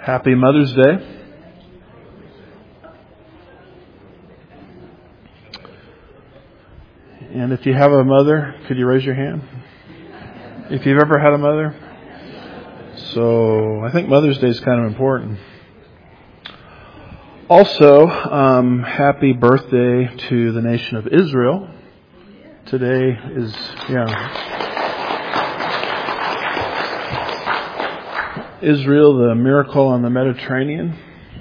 Happy Mother's Day. And if you have a mother, could you raise your hand? If you've ever had a mother. So I think Mother's Day is kind of important. Also, happy birthday to the nation of Israel. Today is, Israel, the miracle on the Mediterranean.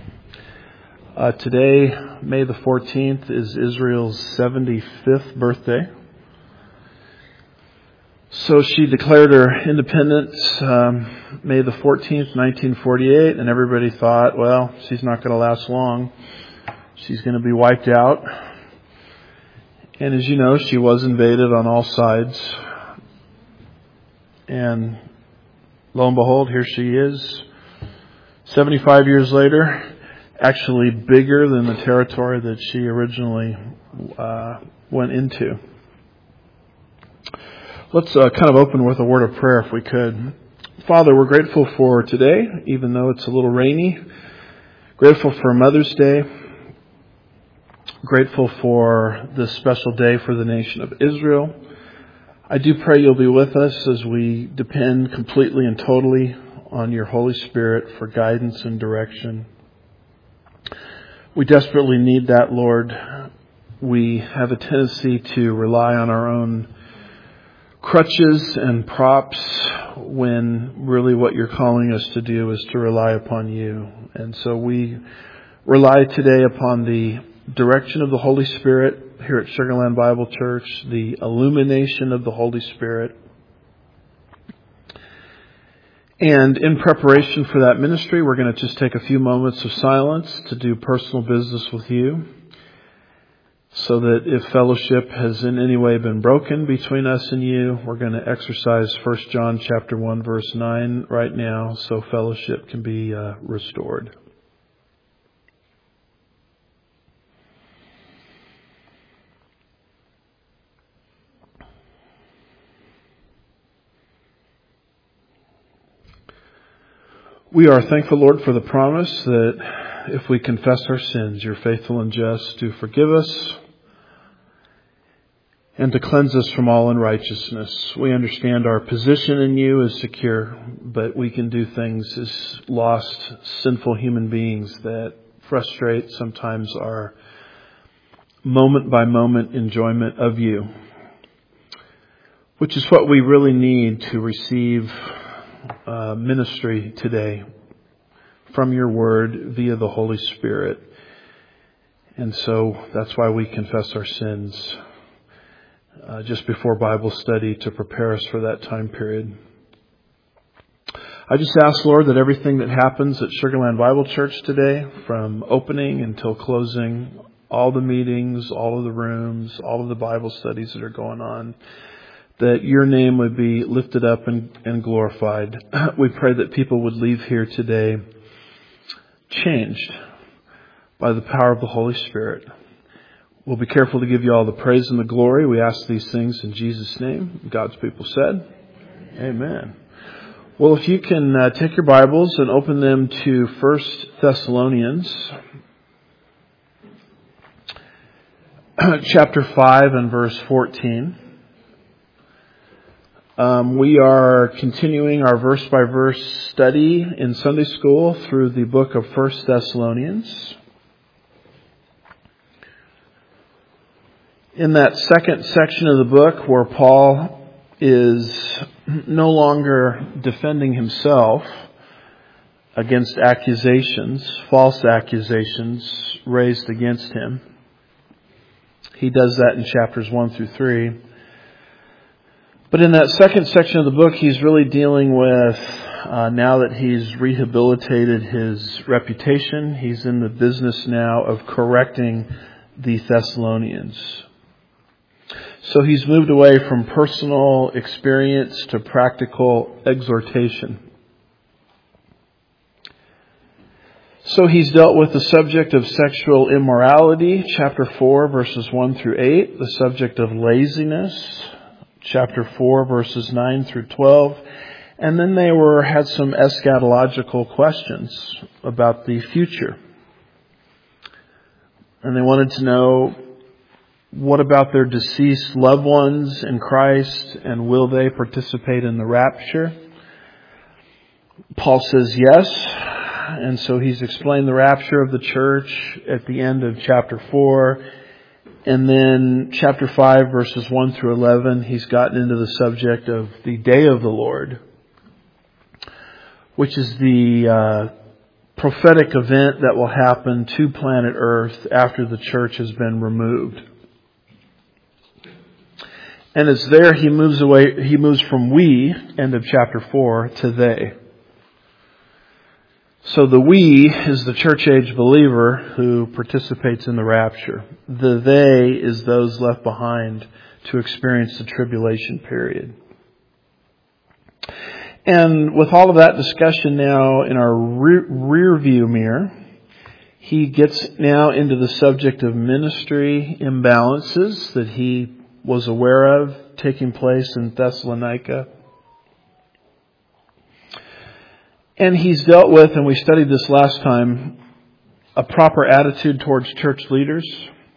Today, May the 14th, is Israel's 75th birthday. So she declared her independence May the 14th, 1948, and everybody thought, well, she's not going to last long. She's going to be wiped out. And as you know, she was invaded on all sides. And lo and behold, here she is, 75 years later, actually bigger than the territory that she originally went into. Let's kind of open with a word of prayer if we could. Father, we're grateful for today, even though it's a little rainy. Grateful for Mother's Day. Grateful for this special day for the nation of Israel. I do pray you'll be with us as we depend completely and totally on your Holy Spirit for guidance and direction. We desperately need that, Lord. We have a tendency to rely on our own crutches and props when really what you're calling us to do is to rely upon you. And so we rely today upon the direction of the Holy Spirit here at Sugarland Bible Church, the illumination of the Holy Spirit. And in preparation for that ministry, we're going to just take a few moments of silence to do personal business with you, so that if fellowship has in any way been broken between us and you, we're going to exercise 1 John chapter 1 verse 9 right now, so fellowship can be restored. We are thankful, Lord, for the promise that if we confess our sins, you're faithful and just to forgive us and to cleanse us from all unrighteousness. We understand our position in you is secure, but we can do things as lost, sinful human beings that frustrate sometimes our moment-by-moment enjoyment of you, which is what we really need to receive ministry today from your word via the Holy Spirit. And so that's why we confess our sins just before Bible study to prepare us for that time period. I just ask, Lord, that everything that happens at Sugarland Bible Church today, from opening until closing, all the meetings, all of the rooms, all of the Bible studies that are going on, that your name would be lifted up and glorified. We pray that people would leave here today changed by the power of the Holy Spirit. We'll be careful to give you all the praise and the glory. We ask these things in Jesus' name. God's people said, Amen. Well, if you can take your Bibles and open them to 1 Thessalonians chapter 5 and verse 14. We are continuing our verse-by-verse study in Sunday school through the book of 1 Thessalonians. In that second section of the book where Paul is no longer defending himself against accusations, false accusations raised against him. He does that in chapters 1 through 3. But in that second section of the book, he's really dealing with, now that he's rehabilitated his reputation, he's in the business now of correcting the Thessalonians. So he's moved away from personal experience to practical exhortation. So he's dealt with the subject of sexual immorality, chapter 4, verses 1 through 8, the subject of laziness, chapter 4, verses 9 through 12, And then they had some eschatological questions about the future. And they wanted to know, what about their deceased loved ones in Christ, and will they participate in the rapture? Paul says yes, and so he's explained the rapture of the church at the end of chapter 4. And then chapter 5, verses 1 through 11, he's gotten into the subject of the day of the Lord, which is the prophetic event that will happen to planet Earth after the church has been removed. And it's there he moves from we, end of chapter 4, to they. So the we is the church age believer who participates in the rapture. The they is those left behind to experience the tribulation period. And with all of that discussion now in our rear view mirror, he gets now into the subject of ministry imbalances that he was aware of taking place in Thessalonica. And he's dealt with, and we studied this last time, a proper attitude towards church leaders.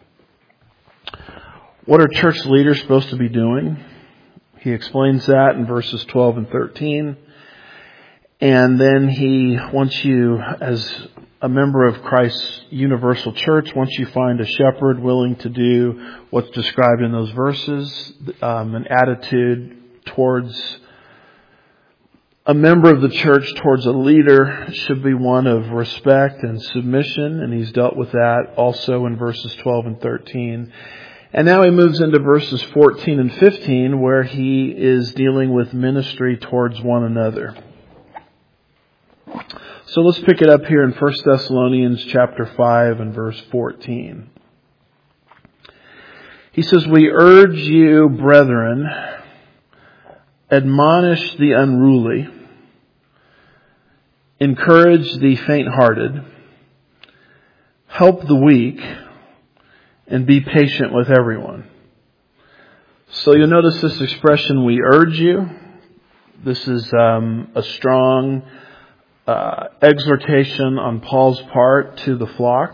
What are church leaders supposed to be doing? He explains that in verses 12 and 13. And then he wants you, as a member of Christ's universal church, once you find a shepherd willing to do what's described in those verses, an attitude towards a member of the church towards a leader should be one of respect and submission, and he's dealt with that also in verses 12 and 13. And now he moves into verses 14 and 15, where he is dealing with ministry towards one another. So let's pick it up here in 1 Thessalonians chapter 5 and verse 14. He says, "We urge you, brethren, admonish the unruly, encourage the faint-hearted, help the weak, and be patient with everyone." So you'll notice this expression, "we urge you." This is a strong exhortation on Paul's part to the flock.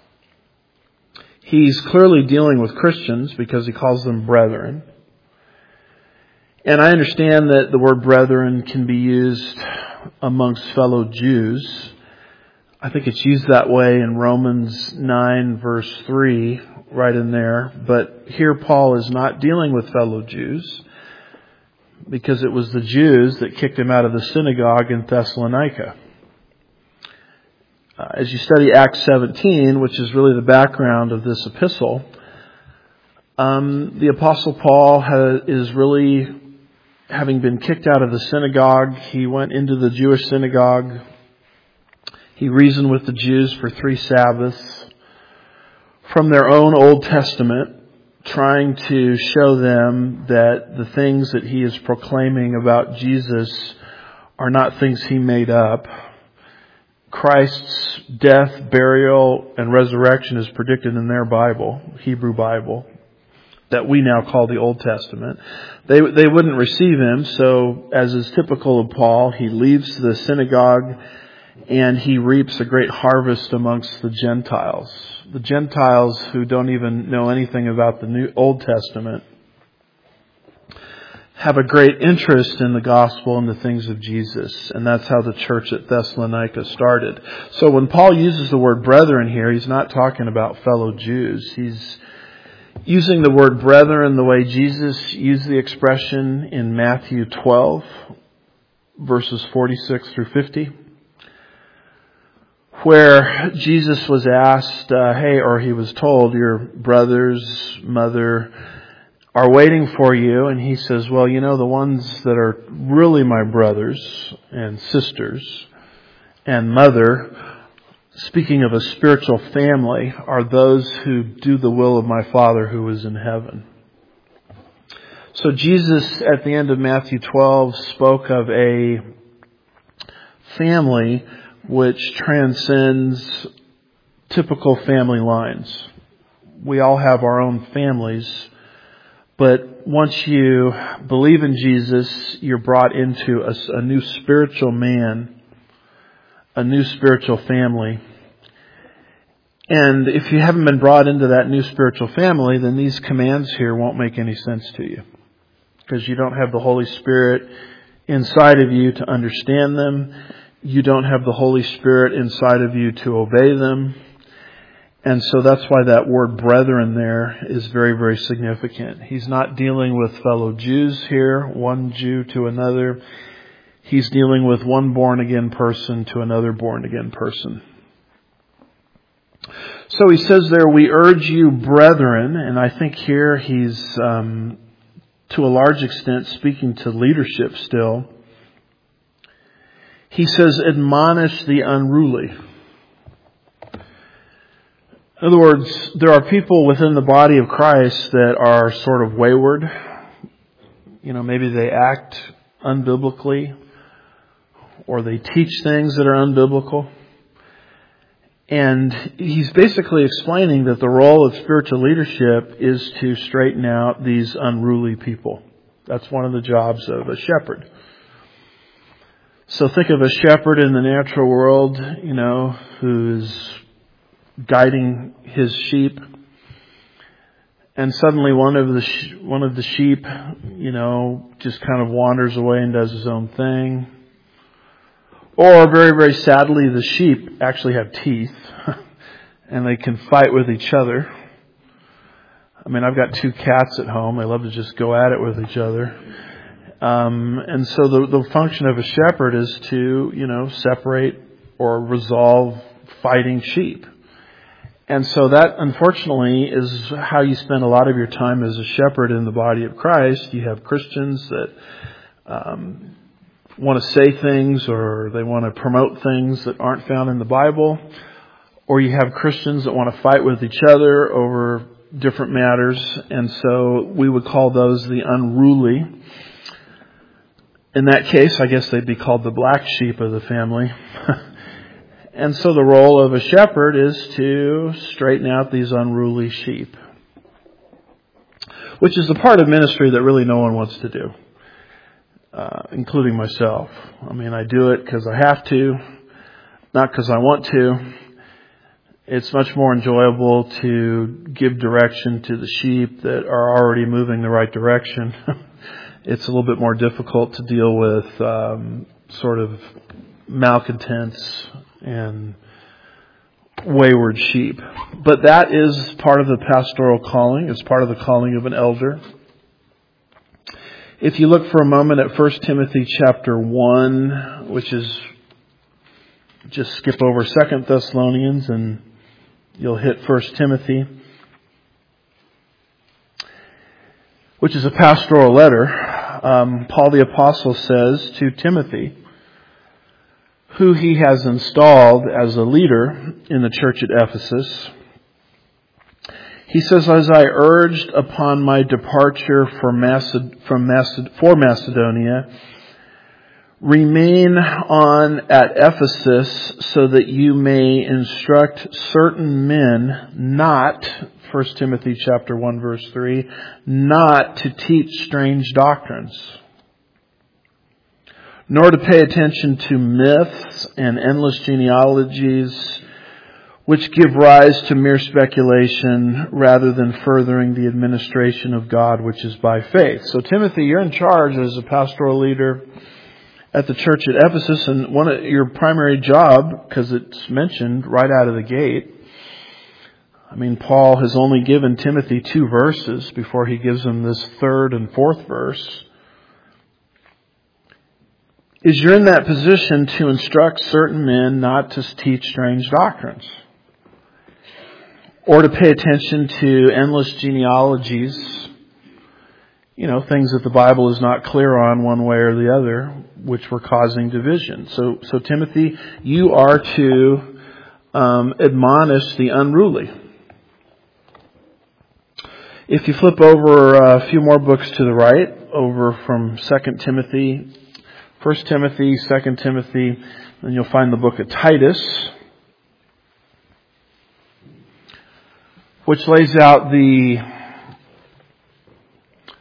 He's clearly dealing with Christians because he calls them brethren. And I understand that the word brethren can be used amongst fellow Jews. I think it's used that way in Romans 9 verse 3, right in there. But here Paul is not dealing with fellow Jews, because it was the Jews that kicked him out of the synagogue in Thessalonica. As you study Acts 17, which is really the background of this epistle, the Apostle Paul is really, having been kicked out of the synagogue, he went into the Jewish synagogue. He reasoned with the Jews for 3 Sabbaths from their own Old Testament, trying to show them that the things that he is proclaiming about Jesus are not things he made up. Christ's death, burial, and resurrection is predicted in their Bible, Hebrew Bible, that we now call the Old Testament. They wouldn't receive him, so as is typical of Paul, he leaves the synagogue and he reaps a great harvest amongst the Gentiles. The Gentiles who don't even know anything about the Old Testament have a great interest in the gospel and the things of Jesus. And that's how the church at Thessalonica started. So when Paul uses the word brethren here, he's not talking about fellow Jews. He's using the word brethren the way Jesus used the expression in Matthew 12, verses 46 through 50. Where Jesus was asked, he was told, your brothers, mother are waiting for you. And he says, well, the ones that are really my brothers and sisters and mother, speaking of a spiritual family, are those who do the will of my Father who is in heaven. So Jesus, at the end of Matthew 12, spoke of a family which transcends typical family lines. We all have our own families But once you believe in Jesus, you're brought into a new spiritual man, a new spiritual family. And if you haven't been brought into that new spiritual family, then these commands here won't make any sense to you. Because you don't have the Holy Spirit inside of you to understand them. You don't have the Holy Spirit inside of you to obey them. And so that's why that word brethren there is very, very significant. He's not dealing with fellow Jews here, one Jew to another. He's dealing with one born-again person to another born-again person. So he says there, we urge you, brethren, and I think here he's, to a large extent, speaking to leadership still. He says, admonish the unruly. In other words, there are people within the body of Christ that are sort of wayward. Maybe they act unbiblically, or they teach things that are unbiblical. And he's basically explaining that the role of spiritual leadership is to straighten out these unruly people. That's one of the jobs of a shepherd. So think of a shepherd in the natural world, who's guiding his sheep, and suddenly one of the sheep, just kind of wanders away and does his own thing. Or very, very sadly, the sheep actually have teeth and they can fight with each other. I've got 2 cats at home. They love to just go at it with each other. And so the function of a shepherd is to, separate or resolve fighting sheep. And so that, unfortunately, is how you spend a lot of your time as a shepherd in the body of Christ. You have Christians that want to say things, or they want to promote things that aren't found in the Bible. Or you have Christians that want to fight with each other over different matters. And so we would call those the unruly. In that case, I guess they'd be called the black sheep of the family. And so the role of a shepherd is to straighten out these unruly sheep, which is the part of ministry that really no one wants to do, including myself. I do it because I have to, not because I want to. It's much more enjoyable to give direction to the sheep that are already moving the right direction. It's a little bit more difficult to deal with sort of malcontents and wayward sheep. But that is part of the pastoral calling. It's part of the calling of an elder. If you look for a moment at 1 Timothy chapter 1, which is, just skip over 2 Thessalonians and you'll hit 1 Timothy, which is a pastoral letter. Paul the Apostle says to Timothy, who he has installed as a leader in the church at Ephesus. He says, as I urged upon my departure for Macedonia, remain on at Ephesus so that you may instruct certain men not, 1 Timothy chapter 1 verse 3, not to teach strange doctrines, nor to pay attention to myths and endless genealogies, which give rise to mere speculation rather than furthering the administration of God, which is by faith. So Timothy, you're in charge as a pastoral leader at the church at Ephesus, and your primary job, because it's mentioned right out of the gate, Paul has only given Timothy 2 verses before he gives him this 3rd and 4th verse, is you're in that position to instruct certain men not to teach strange doctrines, or to pay attention to endless genealogies, things that the Bible is not clear on one way or the other, which were causing division. So Timothy, you are to admonish the unruly. If you flip over a few more books to the right, over from 2 Timothy, 1 Timothy, 2 Timothy, then you'll find the book of Titus, which lays out the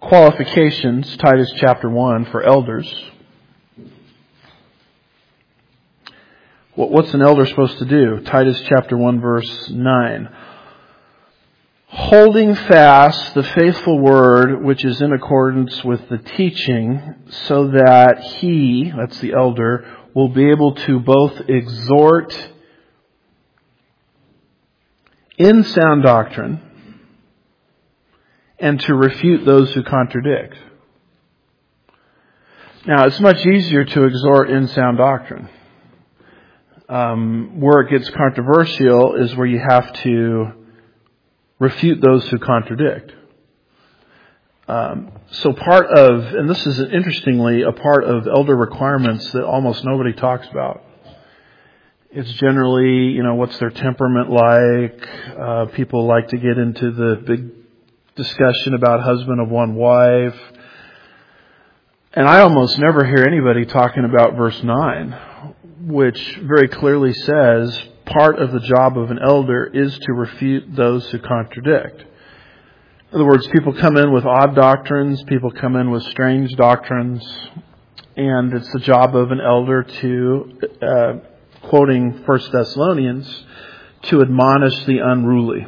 qualifications, Titus chapter 1, for elders. What's an elder supposed to do? Titus chapter 1, verse 9. Holding fast the faithful word which is in accordance with the teaching, so that he, that's the elder, will be able to both exhort in sound doctrine and to refute those who contradict. Now, it's much easier to exhort in sound doctrine. Where it gets controversial is where you have to refute those who contradict. So part of, and this is interestingly a part of elder requirements that almost nobody talks about. It's generally, what's their temperament like? People like to get into the big discussion about husband of one wife. And I almost never hear anybody talking about verse 9, which very clearly says part of the job of an elder is to refute those who contradict. In other words, people come in with odd doctrines, people come in with strange doctrines, and it's the job of an elder to, quoting 1 Thessalonians, to admonish the unruly.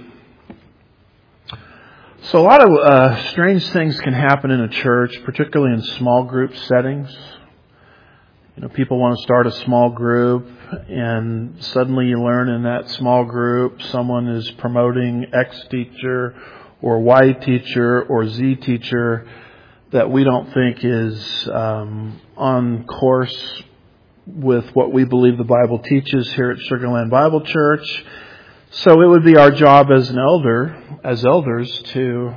So a lot of strange things can happen in a church, particularly in small group settings. People want to start a small group, and suddenly you learn in that small group someone is promoting X teacher or Y teacher or Z teacher that we don't think is on course with what we believe the Bible teaches here at Sugar Land Bible Church. So it would be our job as elders, to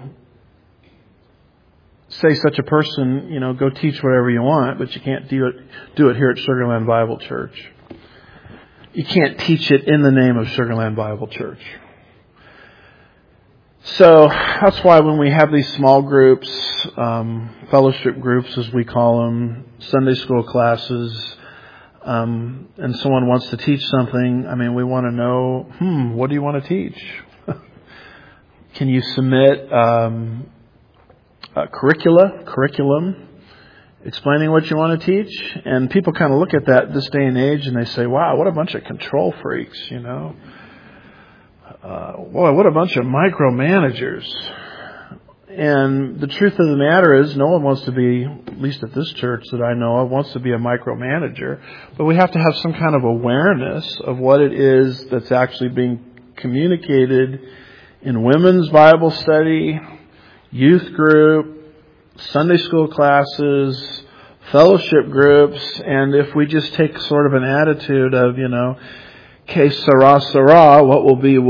say such a person, go teach whatever you want, but you can't do it here at Sugar Land Bible Church. You can't teach it in the name of Sugar Land Bible Church. So that's why when we have these small groups, fellowship groups as we call them, Sunday school classes, and someone wants to teach something, we want to know, what do you want to teach? Can you submit curriculum, explaining what you want to teach? And people kind of look at that this day and age and they say, wow, what a bunch of control freaks, boy, what a bunch of micromanagers. And the truth of the matter is no one wants to be, at least at this church that I know of, wants to be a micromanager. But we have to have some kind of awareness of what it is that's actually being communicated in women's Bible study, youth group, Sunday school classes, fellowship groups. And if we just take sort of an attitude of, que sera, sera, what will be,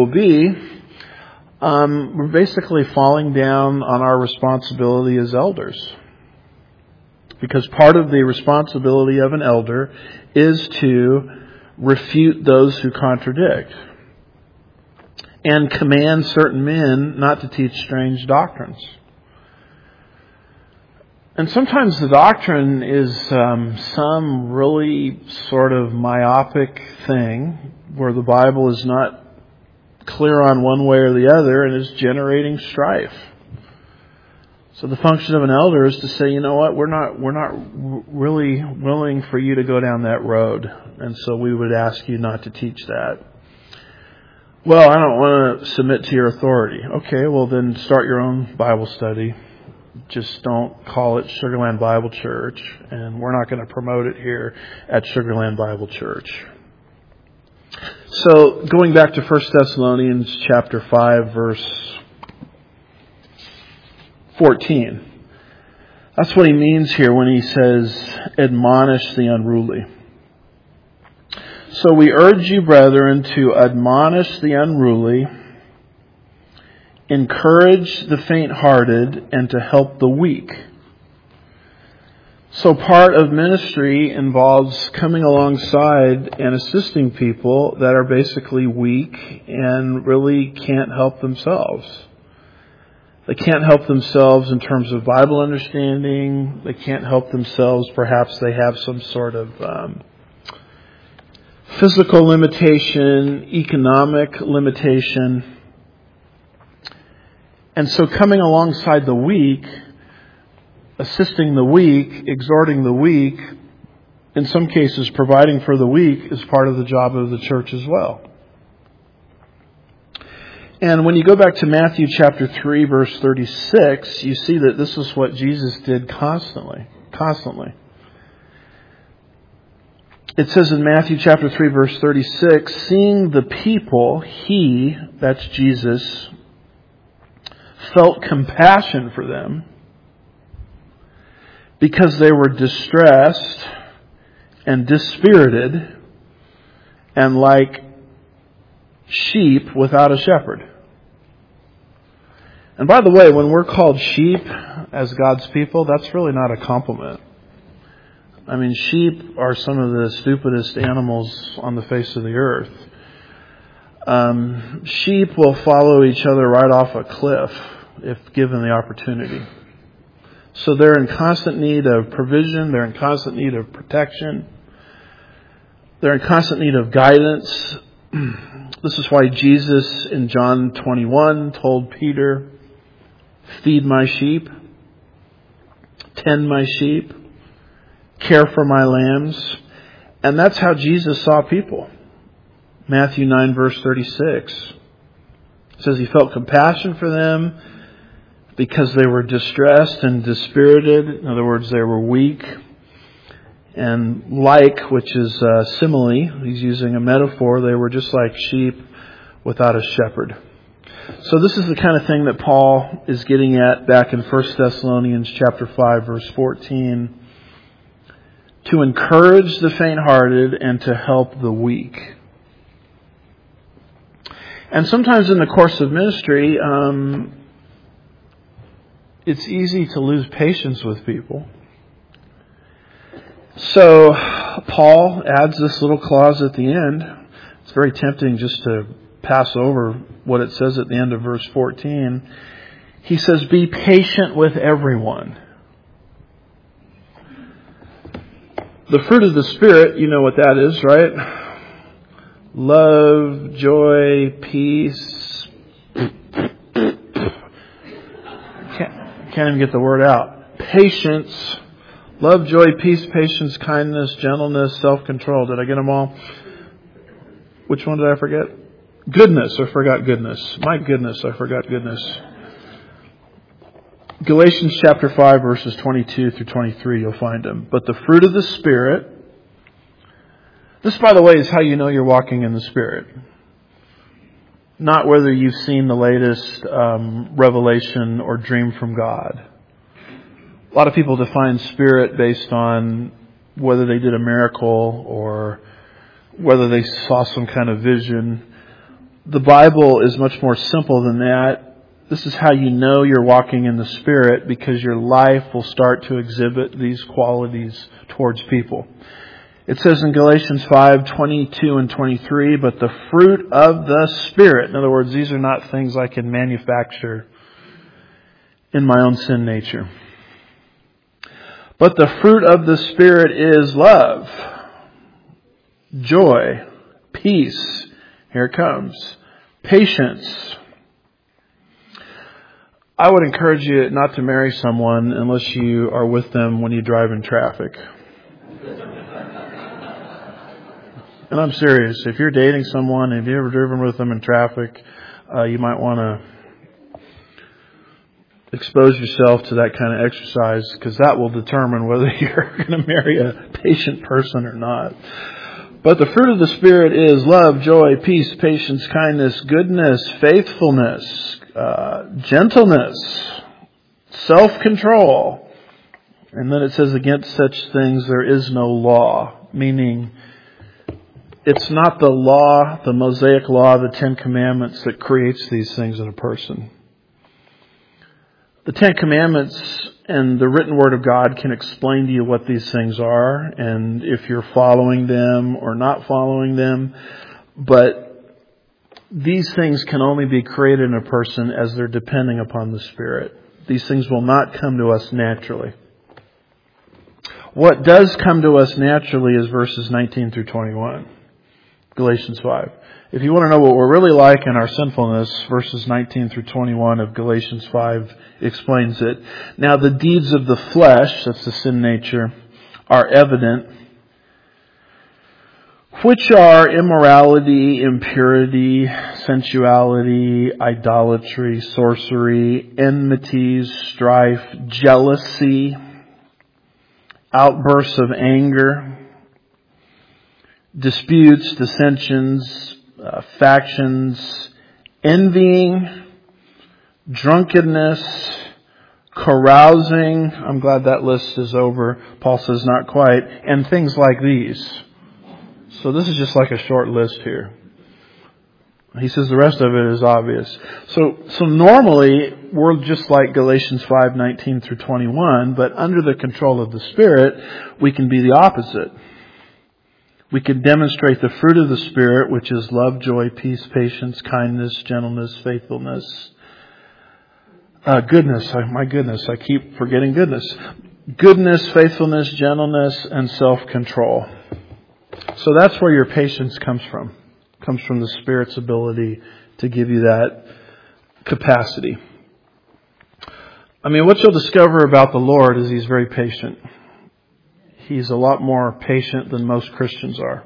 we're basically falling down on our responsibility as elders. Because part of the responsibility of an elder is to refute those who contradict and command certain men not to teach strange doctrines. And sometimes the doctrine is some really sort of myopic thing where the Bible is not clear on one way or the other and is generating strife. So the function of an elder is to say, you know what, we're not really willing for you to go down that road, and so we would ask you not to teach that. Well, I don't want to submit to your authority. Okay, well then start your own Bible study. Just don't call it Sugar Land Bible Church, and we're not going to promote it here at Sugar Land Bible Church. So going back to 1 Thessalonians chapter 5, verse 14. That's what he means here when he says, admonish the unruly. So we urge you, brethren, to admonish the unruly, encourage the faint-hearted, and to help the weak. So part of ministry involves coming alongside and assisting people that are basically weak and really can't help themselves. They can't help themselves in terms of Bible understanding. They can't help themselves. Perhaps they have some sort of physical limitation, economic limitation. And so coming alongside the weak assisting the weak, exhorting the weak, in some cases providing for the weak is part of the job of the church as well. And when you go back to Matthew chapter 3, verse 36, you see that this is what Jesus did constantly. It says in Matthew chapter 3, verse 36, seeing the people, he, that's Jesus, felt compassion for them because they were distressed and dispirited and like sheep without a shepherd. And by the way, when we're called sheep as God's people, that's really not a compliment. I mean, sheep are some of the stupidest animals on the face of the earth. Sheep will follow each other right off a cliff if given the opportunity. So they're in constant need of provision. They're in constant need of protection. They're in constant need of guidance. This is why Jesus in John 21 told Peter, feed my sheep, tend my sheep, care for my lambs. And that's how Jesus saw people. Matthew 9 verse 36 says he felt compassion for them because they were distressed and dispirited. In other words, they were weak. And like, which is simile, he's using a metaphor, they were just like sheep without a shepherd. So this is the kind of thing that Paul is getting at back in 1 Thessalonians chapter 5, verse 14. To encourage the faint-hearted and to help the weak. And sometimes in the course of ministry, it's easy to lose patience with people. So Paul adds this little clause at the end. It's very tempting just to pass over what it says at the end of verse 14. He says, be patient with everyone. The fruit of the Spirit, you know what that is, right? Love, joy, peace. Can't even get the word out. Patience. Love, joy, peace, patience, kindness, gentleness, self-control. Did I get them all? Which one did I forget? Goodness. I forgot goodness. My goodness, I forgot goodness. Galatians chapter 5, verses 22 through 23, you'll find them. But the fruit of the Spirit. This, by the way, is how you know you're walking in the Spirit. Not whether you've seen the latest revelation or dream from God. A lot of people define Spirit based on whether they did a miracle or whether they saw some kind of vision. The Bible is much more simple than that. This is how you know you're walking in the Spirit, because your life will start to exhibit these qualities towards people. It says in Galatians 5:22 and 23, but the fruit of the Spirit. In other words, these are not things I can manufacture in my own sin nature. But the fruit of the Spirit is love, joy, peace. Here it comes. Patience. I would encourage you not to marry someone unless you are with them when you drive in traffic. And I'm serious. If you're dating someone, have you ever driven with them in traffic, you might want to expose yourself to that kind of exercise, because that will determine whether you're going to marry a patient person or not. But the fruit of the Spirit is love, joy, peace, patience, kindness, goodness, faithfulness, gentleness, self-control. And then it says, against such things there is no law. Meaning, it's not the law, the Mosaic law, the Ten Commandments that creates these things in a person. The Ten Commandments and the written Word of God can explain to you what these things are and if you're following them or not following them. But these things can only be created in a person as they're depending upon the Spirit. These things will not come to us naturally. What does come to us naturally is verses 19 through 21. Galatians 5. If you want to know what we're really like in our sinfulness, verses 19 through 21 of Galatians 5 explains it. Now the deeds of the flesh, that's the sin nature, are evident, which are immorality, impurity, sensuality, idolatry, sorcery, enmities, strife, jealousy, outbursts of anger, disputes, dissensions, factions, envying, drunkenness, carousing. I'm glad that list is over. Paul says not quite. And things like these. So this is just like a short list here. He says the rest of it is obvious. So normally we're just like Galatians 5:19 through 21, but under the control of the Spirit, we can be the opposite. We can demonstrate the fruit of the Spirit, which is love, joy, peace, patience, kindness, gentleness, faithfulness, goodness. My goodness, I keep forgetting goodness. Goodness, faithfulness, gentleness, and self-control. So that's where your patience comes from. It comes from the Spirit's ability to give you that capacity. I mean, what you'll discover about the Lord is He's very patient. He's a lot more patient than most Christians are.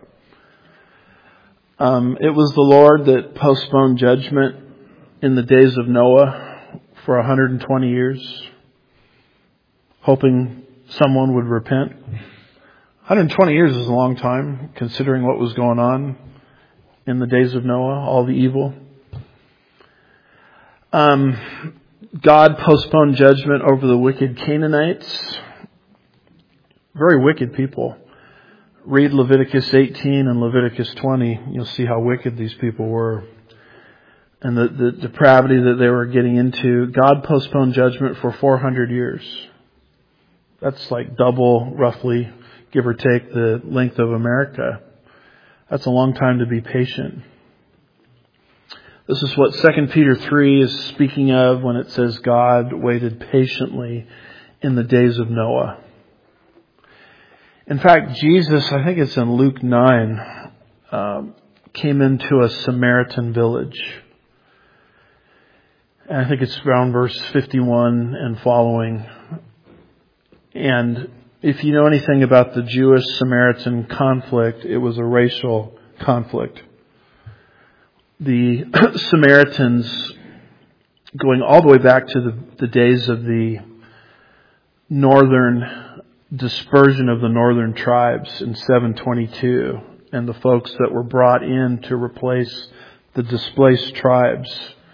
It was the Lord that postponed judgment in the days of Noah for 120 years, hoping someone would repent. 120 years is a long time, considering what was going on in the days of Noah, all the evil. God postponed judgment over the wicked Canaanites. Very wicked people. Read Leviticus 18 and Leviticus 20. You'll see how wicked these people were. And the depravity that they were getting into. God postponed judgment for 400 years. That's like double, roughly, give or take, the length of America. That's a long time to be patient. This is what 2 Peter 3 is speaking of when it says God waited patiently in the days of Noah. In fact, Jesus, I think it's in Luke 9, came into a Samaritan village. And I think it's around verse 51 and following. And if you know anything about the Jewish-Samaritan conflict, it was a racial conflict. The Samaritans, going all the way back to the days of the northern dispersion of the northern tribes in 722, and the folks that were brought in to replace the displaced tribes,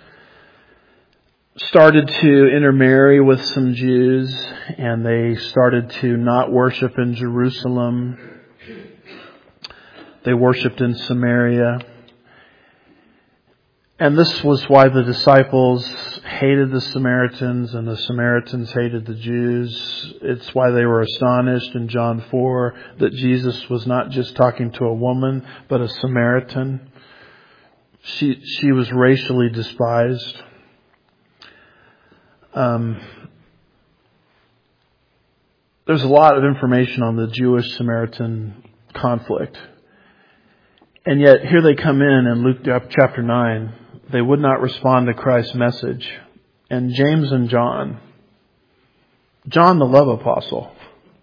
started to intermarry with some Jews, and they started to not worship in Jerusalem. They worshipped in Samaria. And this was why the disciples hated the Samaritans and the Samaritans hated the Jews. It's why they were astonished in John 4 that Jesus was not just talking to a woman, but a Samaritan. She was racially despised. There's a lot of information on the Jewish-Samaritan conflict. And yet here they come in Luke chapter 9. They would not respond to Christ's message. And James and John the love apostle,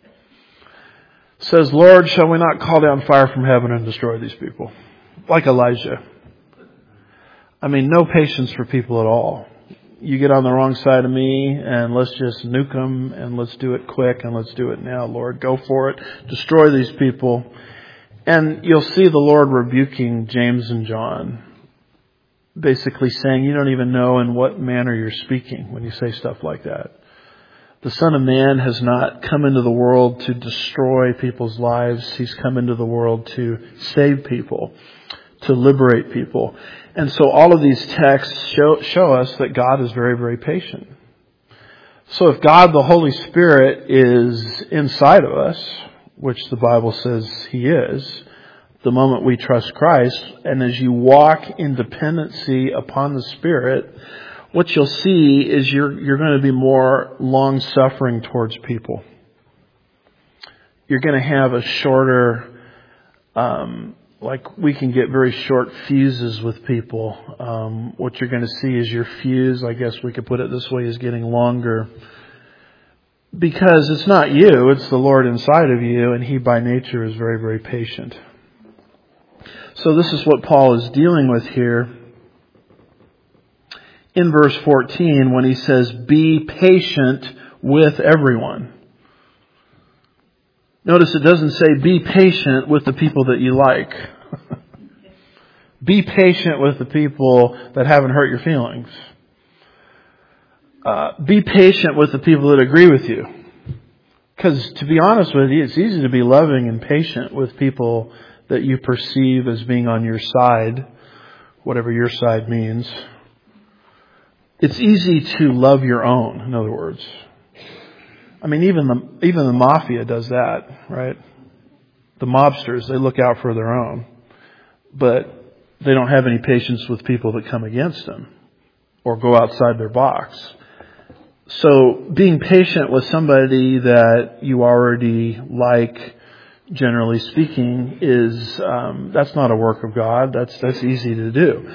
says, Lord, shall we not call down fire from heaven and destroy these people? Like Elijah. I mean, no patience for people at all. You get on the wrong side of me and let's just nuke them and let's do it quick and let's do it now, Lord. Go for it. Destroy these people. And you'll see the Lord rebuking James and John, basically saying, you don't even know in what manner you're speaking when you say stuff like that. The Son of Man has not come into the world to destroy people's lives. He's come into the world to save people, to liberate people. And so all of these texts show us that God is very, very patient. So if God, the Holy Spirit, is inside of us, which the Bible says He is, the moment we trust Christ, and as you walk in dependency upon the Spirit, what you'll see is you're going to be more long-suffering towards people. You're going to have a shorter like we can get very short fuses with people. What you're going to see is your fuse, I guess we could put it this way, is getting longer. Because it's not you, it's the Lord inside of you, and He by nature is very, very patient. So this is what Paul is dealing with here in verse 14 when he says, be patient with everyone. Notice it doesn't say be patient with the people that you like. Be patient with the people that haven't hurt your feelings. Be patient with the people that agree with you. Because to be honest with you, it's easy to be loving and patient with people that you perceive as being on your side, whatever your side means. It's easy to love your own, in other words. I mean, even the mafia does that, right? The mobsters, they look out for their own. But they don't have any patience with people that come against them or go outside their box. So being patient with somebody that you already like, generally speaking, is that's not a work of God. That's easy to do.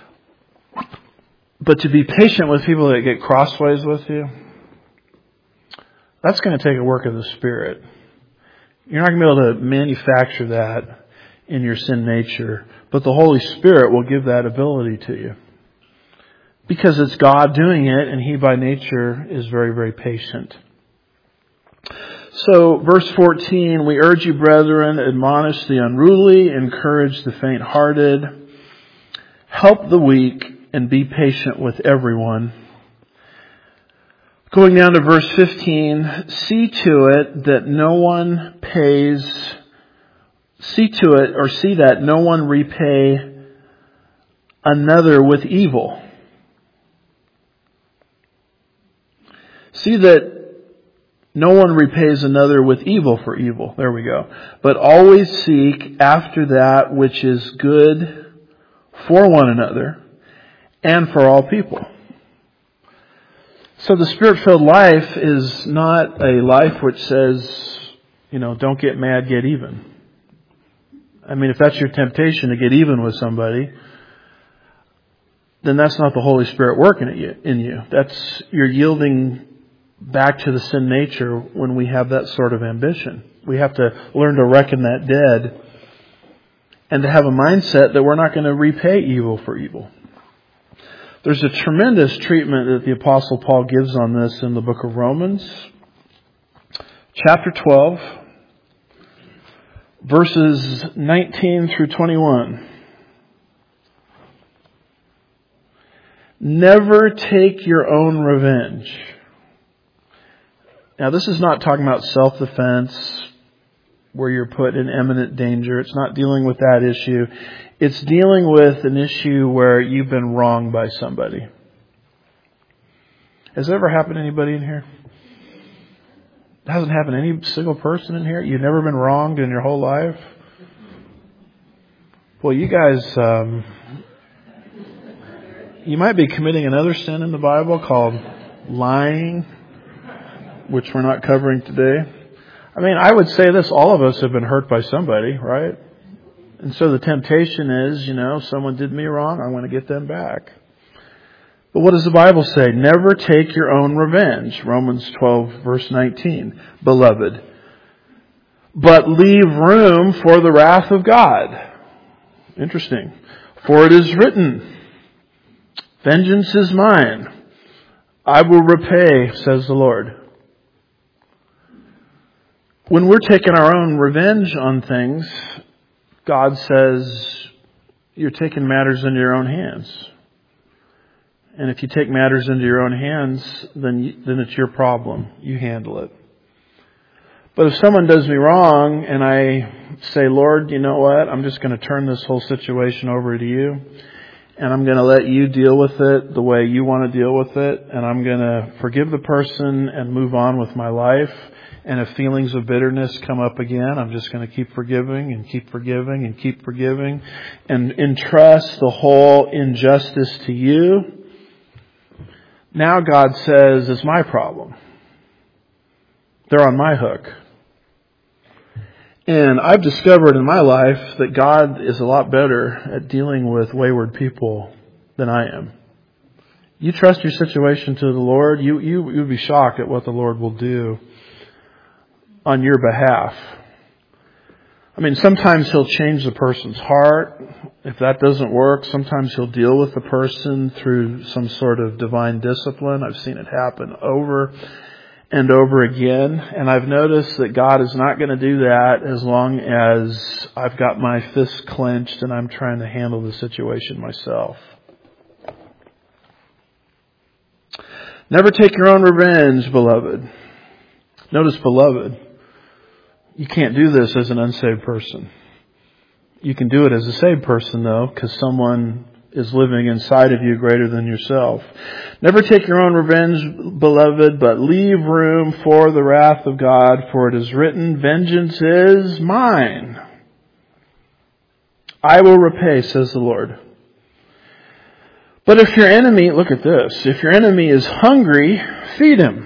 But to be patient with people that get crossways with you, that's going to take a work of the Spirit. You're not going to be able to manufacture that in your sin nature, but the Holy Spirit will give that ability to you. Because it's God doing it, and He by nature is very, very patient. So, verse 14, we urge you, brethren, admonish the unruly, encourage the faint-hearted, help the weak, and be patient with everyone. Going down to verse 15, see that no one repay another with evil. See that no one repays another with evil for evil. There we go. But always seek after that which is good for one another and for all people. So the Spirit-filled life is not a life which says, don't get mad, get even. I mean, if that's your temptation to get even with somebody, then that's not the Holy Spirit working in you. You're yielding back to the sin nature when we have that sort of ambition. We have to learn to reckon that dead and to have a mindset that we're not going to repay evil for evil. There's a tremendous treatment that the Apostle Paul gives on this in the book of Romans, chapter 12, verses 19 through 21. Never take your own revenge. Now, this is not talking about self-defense where you're put in imminent danger. It's not dealing with that issue. It's dealing with an issue where you've been wronged by somebody. Has that ever happened to anybody in here? It hasn't happened to any single person in here? You've never been wronged in your whole life? Well, you guys, you might be committing another sin in the Bible called lying, which we're not covering today. I mean, I would say this, all of us have been hurt by somebody, right? And so the temptation is, someone did me wrong, I want to get them back. But what does the Bible say? Never take your own revenge. Romans 12, verse 19. Beloved, but leave room for the wrath of God. Interesting. For it is written, vengeance is mine. I will repay, says the Lord. When we're taking our own revenge on things, God says, you're taking matters into your own hands. And if you take matters into your own hands, then it's your problem. You handle it. But if someone does me wrong and I say, Lord, you know what? I'm just going to turn this whole situation over to you. And I'm going to let you deal with it the way you want to deal with it. And I'm going to forgive the person and move on with my life. And if feelings of bitterness come up again, I'm just going to keep forgiving and keep forgiving and keep forgiving and entrust the whole injustice to you. Now God says, it's my problem. They're on my hook. And I've discovered in my life that God is a lot better at dealing with wayward people than I am. You trust your situation to the Lord, you'd be shocked at what the Lord will do on your behalf. I mean, sometimes He'll change the person's heart. If that doesn't work, sometimes He'll deal with the person through some sort of divine discipline. I've seen it happen over and over again. And I've noticed that God is not going to do that as long as I've got my fists clenched and I'm trying to handle the situation myself. Never take your own revenge, beloved. Notice, beloved. You can't do this as an unsaved person. You can do it as a saved person, though, because someone is living inside of you greater than yourself. Never take your own revenge, beloved, but leave room for the wrath of God, for it is written, vengeance is mine. I will repay, says the Lord. But if your enemy, look at this, if your enemy is hungry, feed him.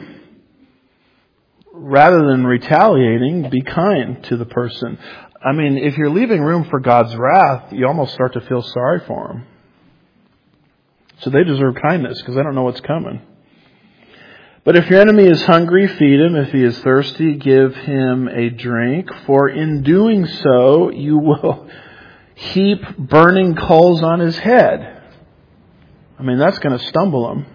Rather than retaliating, be kind to the person. I mean, if you're leaving room for God's wrath, you almost start to feel sorry for them. So they deserve kindness because they don't know what's coming. But if your enemy is hungry, feed him. If he is thirsty, give him a drink. For in doing so, you will heap burning coals on his head. I mean, that's going to stumble him.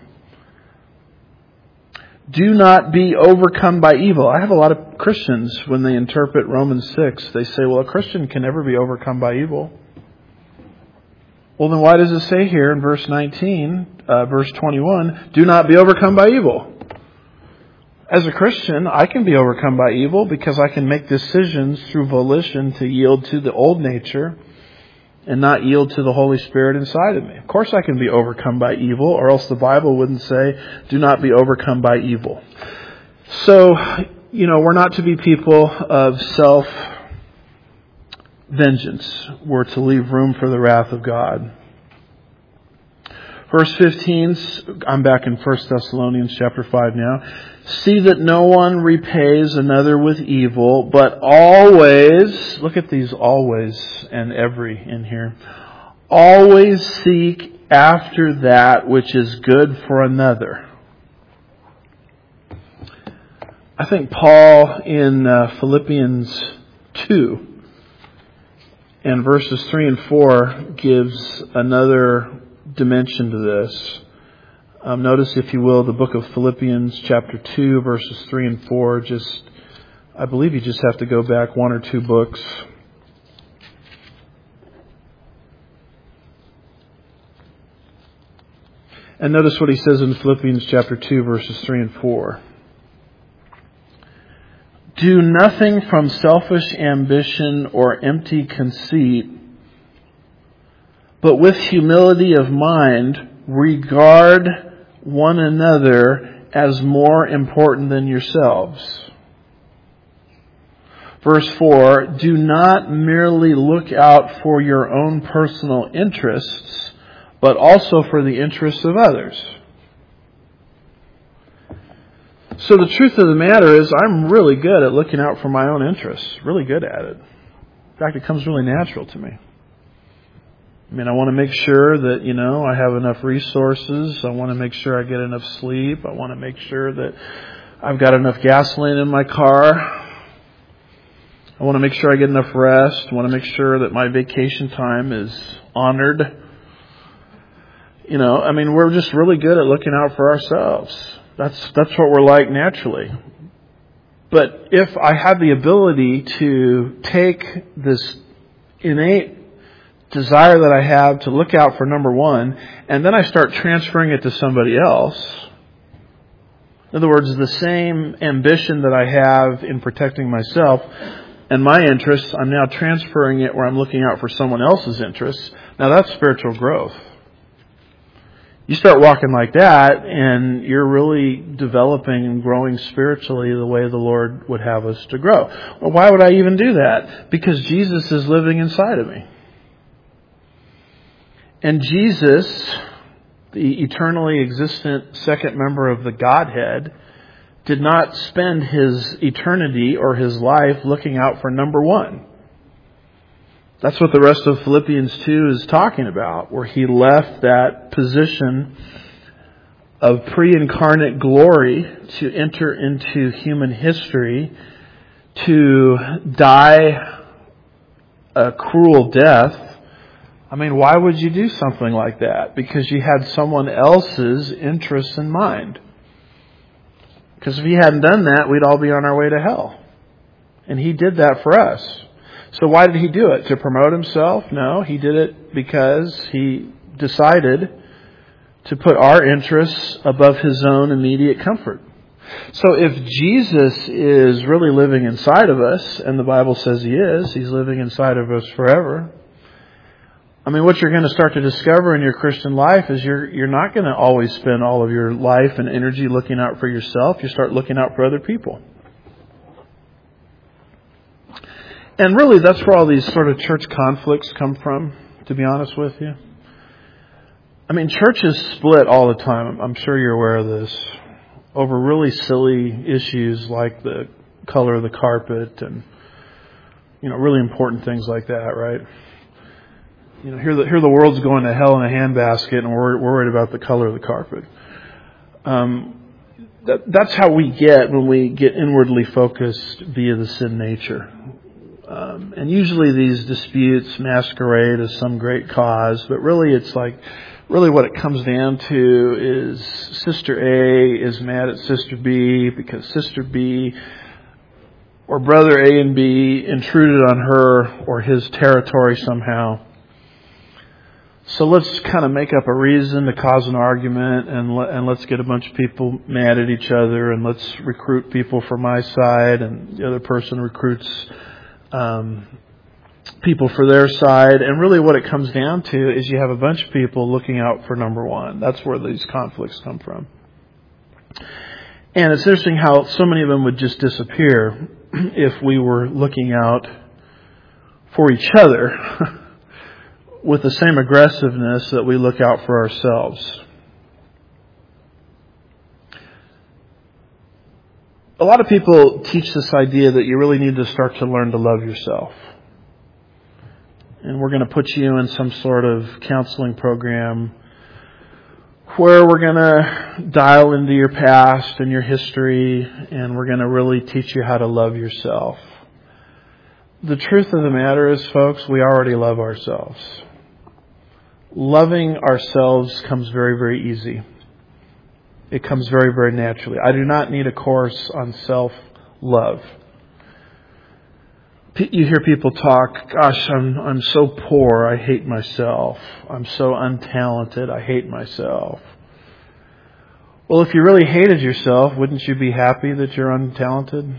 Do not be overcome by evil. I have a lot of Christians, when they interpret Romans 6, they say, well, a Christian can never be overcome by evil. Well, then why does it say here in verse 19, verse 21, do not be overcome by evil? As a Christian, I can be overcome by evil because I can make decisions through volition to yield to the old nature and not yield to the Holy Spirit inside of me. Of course I can be overcome by evil, or else the Bible wouldn't say, do not be overcome by evil. So, we're not to be people of self-vengeance. We're to leave room for the wrath of God. Verse 15, I'm back in 1 Thessalonians chapter 5 now. See that no one repays another with evil, but always, look at these always and every in here, always seek after that which is good for another. I think Paul in Philippians 2 and verses 3 and 4 gives another dimension to this. Notice, if you will, the book of Philippians chapter 2 verses 3 and 4. I believe you just have to go back one or two books. And notice what he says in Philippians chapter 2 verses 3 and 4. Do nothing from selfish ambition or empty conceit, but with humility of mind, regard one another as more important than yourselves. Verse 4, do not merely look out for your own personal interests, but also for the interests of others. So the truth of the matter is, I'm really good at looking out for my own interests. Really good at it. In fact, it comes really natural to me. I mean, I want to make sure that, I have enough resources. I want to make sure I get enough sleep. I want to make sure that I've got enough gasoline in my car. I want to make sure I get enough rest. I want to make sure that my vacation time is honored. We're just really good at looking out for ourselves. That's what we're like naturally. But if I have the ability to take this innate desire that I have to look out for number one, and then I start transferring it to somebody else. In other words, the same ambition that I have in protecting myself and my interests, I'm now transferring it where I'm looking out for someone else's interests. Now that's spiritual growth. You start walking like that, and you're really developing and growing spiritually the way the Lord would have us to grow. Well, why would I even do that? Because Jesus is living inside of me. And Jesus, the eternally existent second member of the Godhead, did not spend his eternity or his life looking out for number one. That's what the rest of Philippians 2 is talking about, where he left that position of pre-incarnate glory to enter into human history, to die a cruel death. I mean, why would you do something like that? Because you had someone else's interests in mind. Because if he hadn't done that, we'd all be on our way to hell. And he did that for us. So why did he do it? To promote himself? No, he did it because he decided to put our interests above his own immediate comfort. So if Jesus is really living inside of us, and the Bible says he is, he's living inside of us forever. I mean, what you're going to start to discover in your Christian life is you're not going to always spend all of your life and energy looking out for yourself. You start looking out for other people. And really, that's where all these sort of church conflicts come from, to be honest with you. I mean, churches split all the time. I'm sure you're aware of this. Over really silly issues like the color of the carpet and, really important things like that, right? Here the world's going to hell in a handbasket, and we're worried about the color of the carpet. That's how we get when we get inwardly focused via the sin nature. And usually these disputes masquerade as some great cause, but really what it comes down to is Sister A is mad at Sister B because Sister B or Brother A and B intruded on her or his territory somehow. So let's kind of make up a reason to cause an argument, and let's get a bunch of people mad at each other, and let's recruit people for my side, and the other person recruits people for their side. And really what it comes down to is you have a bunch of people looking out for number one. That's where these conflicts come from. And it's interesting how so many of them would just disappear if we were looking out for each other with the same aggressiveness that we look out for ourselves. A lot of people teach this idea that you really need to start to learn to love yourself. And we're going to put you in some sort of counseling program where we're going to dial into your past and your history, and we're going to really teach you how to love yourself. The truth of the matter is, folks, we already love ourselves. Loving ourselves comes very, very easy. It comes very, very naturally. I do not need a course on self-love. You hear people talk, gosh, I'm so poor, I hate myself. I'm so untalented, I hate myself. Well, if you really hated yourself, wouldn't you be happy that you're untalented?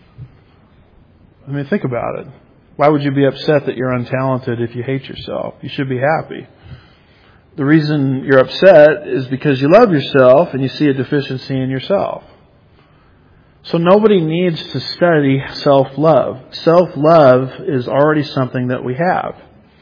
I mean, think about it. Why would you be upset that you're untalented if you hate yourself? You should be happy. The reason you're upset is because you love yourself and you see a deficiency in yourself. So nobody needs to study self-love. Self-love is already something that we have.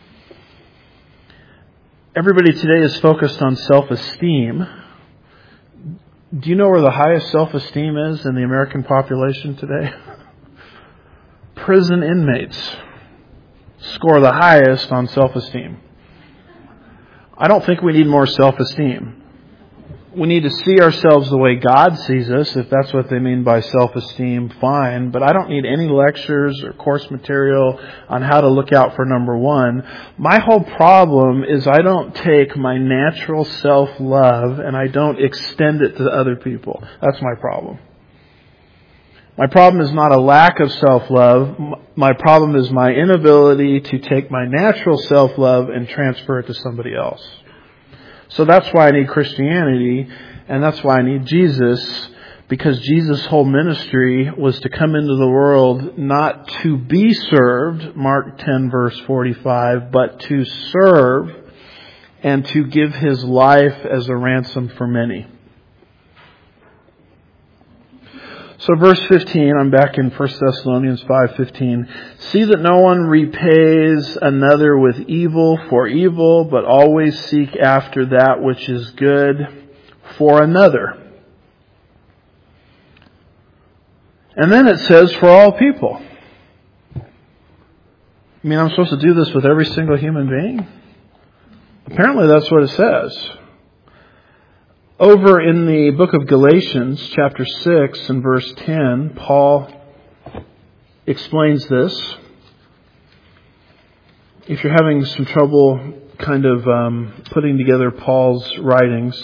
Everybody today is focused on self-esteem. Do you know where the highest self-esteem is in the American population today? Prison inmates score the highest on self-esteem. I don't think we need more self-esteem. We need to see ourselves the way God sees us. If that's what they mean by self-esteem, fine. But I don't need any lectures or course material on how to look out for number one. My whole problem is I don't take my natural self-love and I don't extend it to other people. That's my problem. My problem is not a lack of self-love. My problem is my inability to take my natural self-love and transfer it to somebody else. So that's why I need Christianity, and that's why I need Jesus, because Jesus' whole ministry was to come into the world not to be served, Mark 10 verse 45, but to serve and to give His life as a ransom for many. So verse 15, I'm back in 1 Thessalonians 5:15. See that no one repays another with evil for evil, but always seek after that which is good for another. And then it says, for all people. I mean, I'm supposed to do this with every single human being? Apparently that's what it says. Over in the book of Galatians, chapter 6 and verse 10, Paul explains this. If you're having some trouble kind of putting together Paul's writings,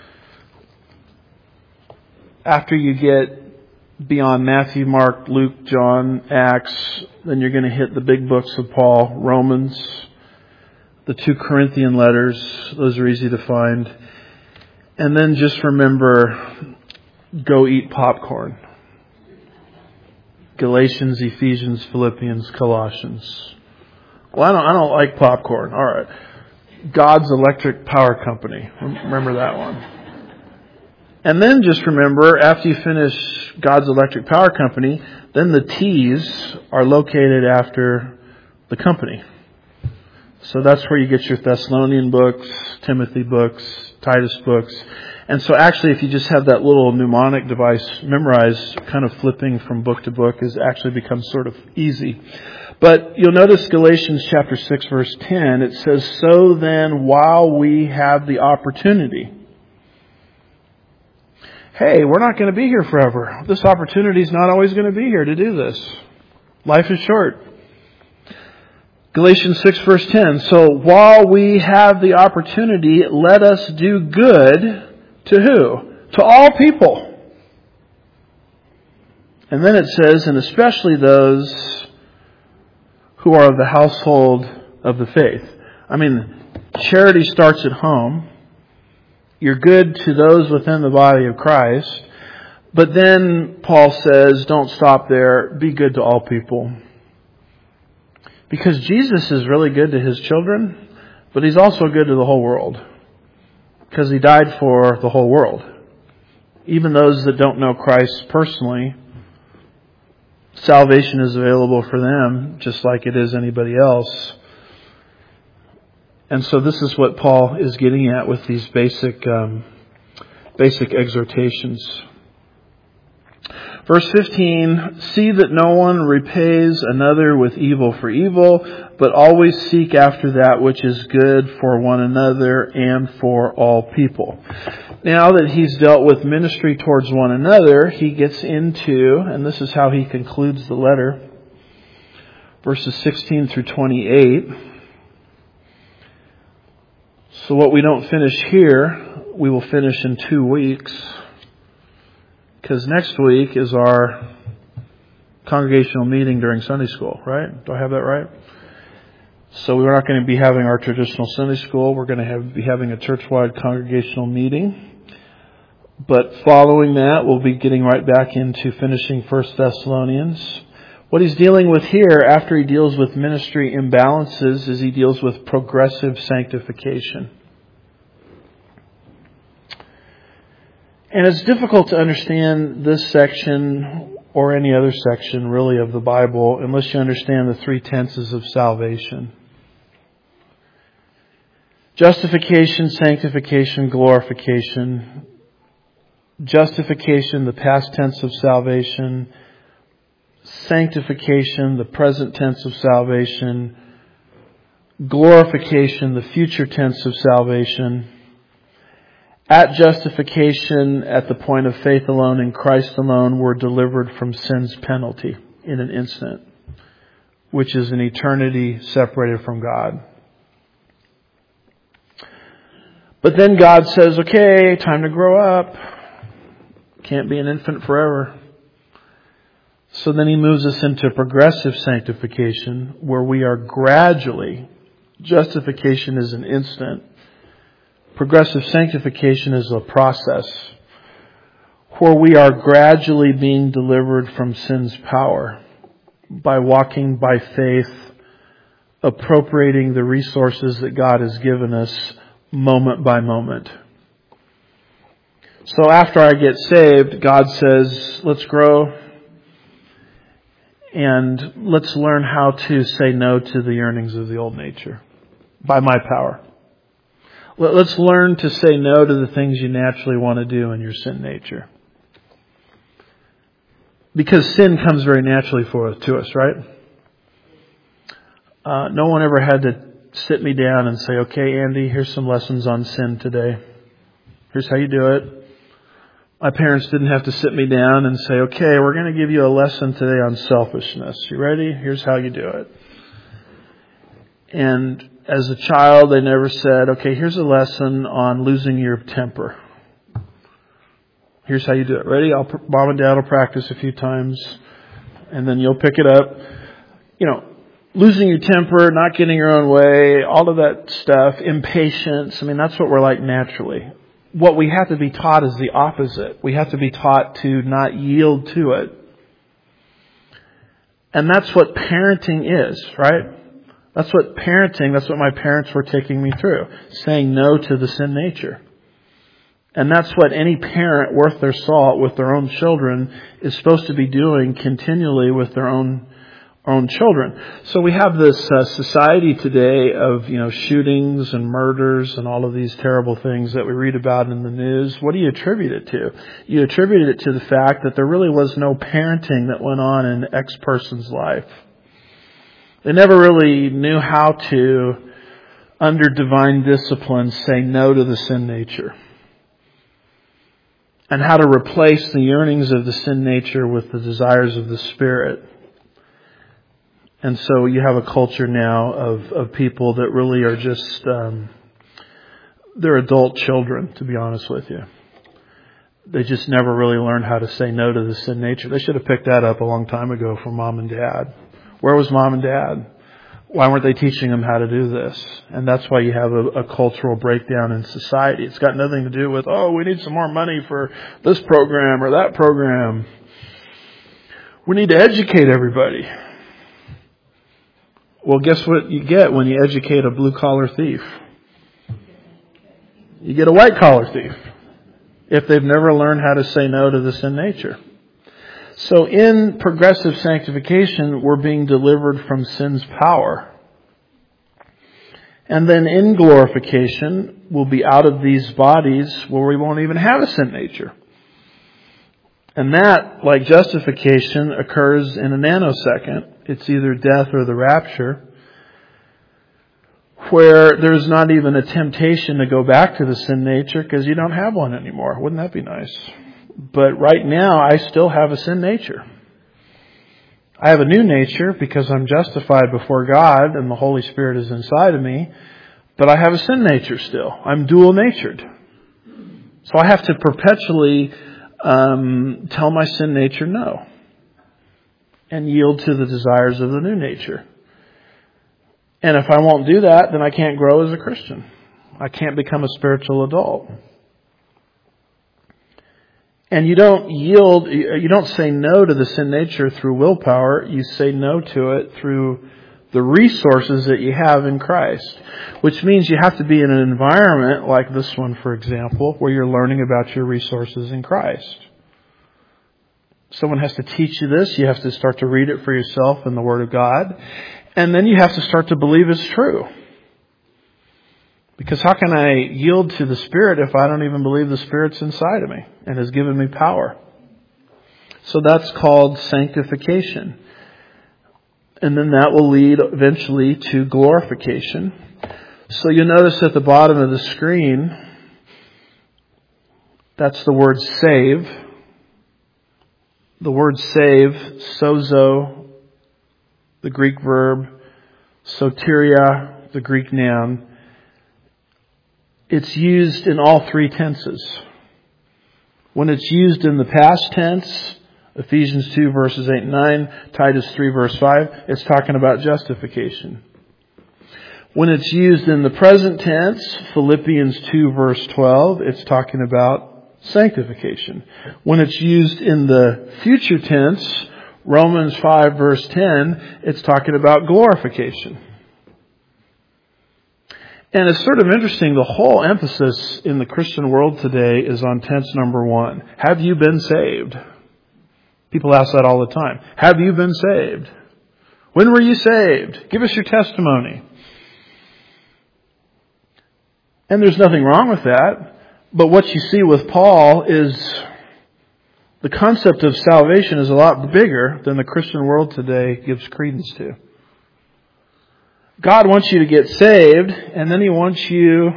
after you get beyond Matthew, Mark, Luke, John, Acts, then you're going to hit the big books of Paul, Romans, the 2 Corinthian letters. Those are easy to find. And then just remember, go eat popcorn. Galatians, Ephesians, Philippians, Colossians. Well, I don't like popcorn. All right. God's Electric Power Company. Remember that one. And then just remember, after you finish God's Electric Power Company, then the T's are located after the company. So that's where you get your Thessalonian books, Timothy books, Titus books. And so actually, if you just have that little mnemonic device memorized, kind of flipping from book to book is actually becomes sort of easy. But you'll notice Galatians chapter 6 verse 10, it says, so then while we have the opportunity. Hey, we're not going to be here forever. This opportunity is not always going to be here to do this. Life is short. Galatians 6 verse 10, so while we have the opportunity, let us do good to who? To all people. And then it says, and especially those who are of the household of the faith. I mean, charity starts at home. You're good to those within the body of Christ. But then Paul says, don't stop there. Be good to all people. Because Jesus is really good to His children, but He's also good to the whole world. Because He died for the whole world. Even those that don't know Christ personally, salvation is available for them just like it is anybody else. And so this is what Paul is getting at with these basic exhortations. Verse 15, see that no one repays another with evil for evil, but always seek after that which is good for one another and for all people. Now that he's dealt with ministry towards one another, he gets into, and this is how he concludes the letter, verses 16 through 28. So what we don't finish here, we will finish in 2 weeks. Because next week is our congregational meeting during Sunday school, right? Do I have that right? So we're not going to be having our traditional Sunday school. We're going to be having a church-wide congregational meeting. But following that, we'll be getting right back into finishing 1 Thessalonians. What he's dealing with here, after he deals with ministry imbalances, is he deals with progressive sanctification. And it's difficult to understand this section or any other section really of the Bible unless you understand the 3 tenses of salvation. Justification, sanctification, glorification. Justification, the past tense of salvation. Sanctification, the present tense of salvation. Glorification, the future tense of salvation. At justification, at the point of faith alone in Christ alone, we're delivered from sin's penalty in an instant, which is an eternity separated from God. But then God says, okay, time to grow up. Can't be an infant forever. So then He moves us into progressive sanctification, where we are gradually, justification is an instant. Progressive sanctification is a process where we are gradually being delivered from sin's power by walking by faith, appropriating the resources that God has given us moment by moment. So after I get saved, God says, let's grow and let's learn how to say no to the yearnings of the old nature by my power. Let's learn to say no to the things you naturally want to do in your sin nature. Because sin comes very naturally to us, right? No one ever had to sit me down and say, okay, Andy, here's some lessons on sin today. Here's how you do it. My parents didn't have to sit me down and say, okay, we're going to give you a lesson today on selfishness. You ready? Here's how you do it. And as a child, they never said, okay, here's a lesson on losing your temper. Here's how you do it. Ready? Mom and Dad will practice a few times, and then you'll pick it up. Losing your temper, not getting your own way, all of that stuff, impatience. I mean, that's what we're like naturally. What we have to be taught is the opposite. We have to be taught to not yield to it. And that's what parenting is, right? That's what my parents were taking me through. Saying no to the sin nature. And that's what any parent worth their salt with their own children is supposed to be doing continually with their own children. So we have this society today of, shootings and murders and all of these terrible things that we read about in the news. What do you attribute it to? You attribute it to the fact that there really was no parenting that went on in X person's life. They never really knew how to, under divine discipline, say no to the sin nature. And how to replace the yearnings of the sin nature with the desires of the Spirit. And so you have a culture now of people that really are just, they're adult children, to be honest with you. They just never really learned how to say no to the sin nature. They should have picked that up a long time ago from Mom and Dad. Where was Mom and Dad? Why weren't they teaching them how to do this? And that's why you have a cultural breakdown in society. It's got nothing to do with, we need some more money for this program or that program. We need to educate everybody. Well, guess what you get when you educate a blue-collar thief? You get a white-collar thief if they've never learned how to say no to the sin nature. So in progressive sanctification, we're being delivered from sin's power. And then in glorification, we'll be out of these bodies where we won't even have a sin nature. And that, like justification, occurs in a nanosecond. It's either death or the rapture, where there's not even a temptation to go back to the sin nature because you don't have one anymore. Wouldn't that be nice? But right now, I still have a sin nature. I have a new nature because I'm justified before God and the Holy Spirit is inside of me. But I have a sin nature still. I'm dual-natured. So I have to perpetually tell my sin nature no. And yield to the desires of the new nature. And if I won't do that, then I can't grow as a Christian. I can't become a spiritual adult. And you don't say no to the sin nature through willpower. You say no to it through the resources that you have in Christ. Which means you have to be in an environment like this one, for example, where you're learning about your resources in Christ. Someone has to teach you this. You have to start to read it for yourself in the Word of God. And then you have to start to believe it's true. Because how can I yield to the Spirit if I don't even believe the Spirit's inside of me and has given me power? So that's called sanctification. And then that will lead eventually to glorification. So you'll notice at the bottom of the screen, that's the word save. The word save, sozo, the Greek verb, soteria, the Greek noun. It's used in all three tenses. When it's used in the past tense, Ephesians 2 verses 8 and 9, Titus 3 verse 5, it's talking about justification. When it's used in the present tense, Philippians 2 verse 12, it's talking about sanctification. When it's used in the future tense, Romans 5 verse 10, it's talking about glorification. And it's sort of interesting, the whole emphasis in the Christian world today is on tense number 1. Have you been saved? People ask that all the time. Have you been saved? When were you saved? Give us your testimony. And there's nothing wrong with that. But what you see with Paul is The concept of salvation is a lot bigger than the Christian world today gives credence to. God wants you to get saved, and then He wants you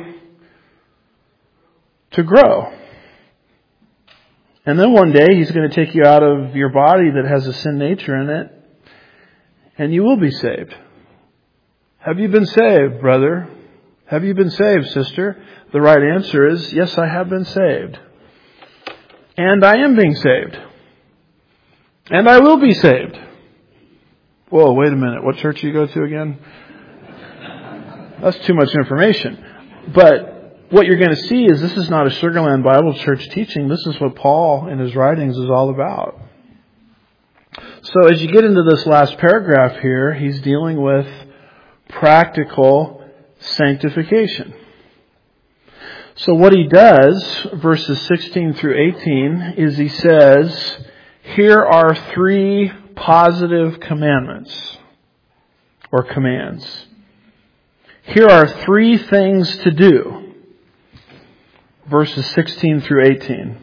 to grow. And then one day He's going to take you out of your body that has a sin nature in it, and you will be saved. Have you been saved, brother? Have you been saved, sister? The right answer is, yes, I have been saved. And I am being saved. And I will be saved. Whoa, wait a minute. What church do you go to again? That's too much information. But what you're going to see is this is not a Sugarland Bible Church teaching. This is what Paul in his writings is all about. So as you get into this last paragraph here, he's dealing with practical sanctification. So what he does, verses 16 through 18, is he says, here are 3 positive commandments, or commands. Here are 3 things to do. Verses 16 through 18.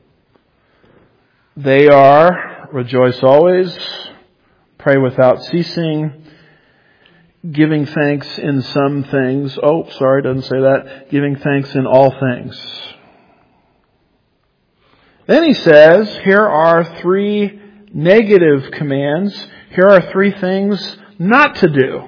They are, rejoice always, pray without ceasing, giving thanks in some things. Oh, sorry, doesn't say that. Giving thanks in all things. Then he says, here are 3 negative commands. Here are 3 things not to do.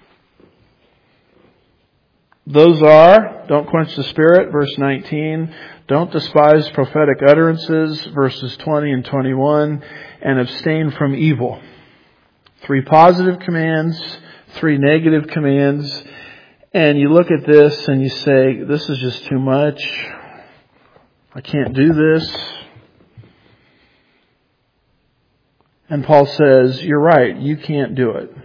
Those are, don't quench the spirit, verse 19. Don't despise prophetic utterances, verses 20 and 21. And abstain from evil. 3 positive commands, 3 negative commands. And you look at this and you say, this is just too much. I can't do this. And Paul says, you're right, you can't do it.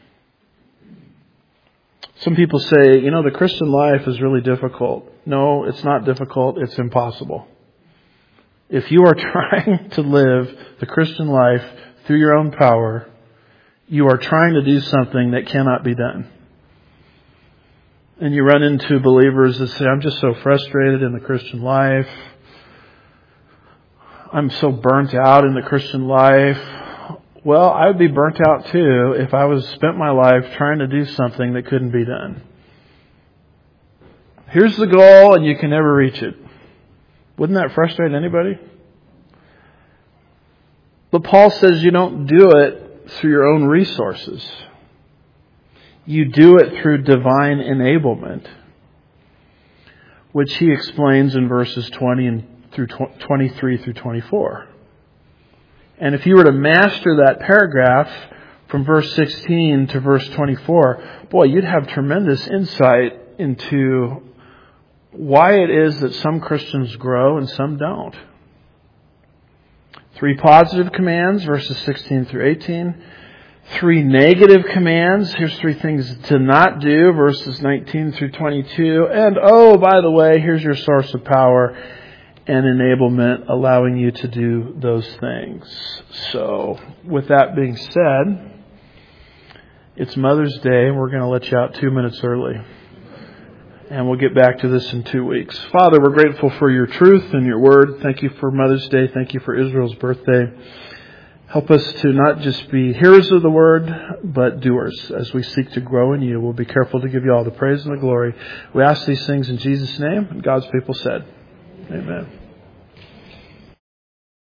Some people say, the Christian life is really difficult. No, it's not difficult. It's impossible. If you are trying to live the Christian life through your own power, you are trying to do something that cannot be done. And you run into believers that say, I'm just so frustrated in the Christian life. I'm so burnt out in the Christian life. Well, I would be burnt out too if I spent my life trying to do something that couldn't be done. Here's the goal and you can never reach it. Wouldn't that frustrate anybody? But Paul says you don't do it through your own resources. You do it through divine enablement, which he explains in verses 20 and through 23 through 24. And if you were to master that paragraph from verse 16 to verse 24, boy, you'd have tremendous insight into why it is that some Christians grow and some don't. 3 positive commands, verses 16 through 18. 3 negative commands. Here's 3 things to not do, verses 19 through 22. And oh, by the way, here's your source of power and enablement, allowing you to do those things. So, with that being said, it's Mother's Day, and we're going to let you out 2 minutes early. And we'll get back to this in 2 weeks. Father, we're grateful for your truth and your word. Thank you for Mother's Day. Thank you for Israel's birthday. Help us to not just be hearers of the word, but doers. As we seek to grow in you, we'll be careful to give you all the praise and the glory. We ask these things in Jesus' name, and God's people said, amen.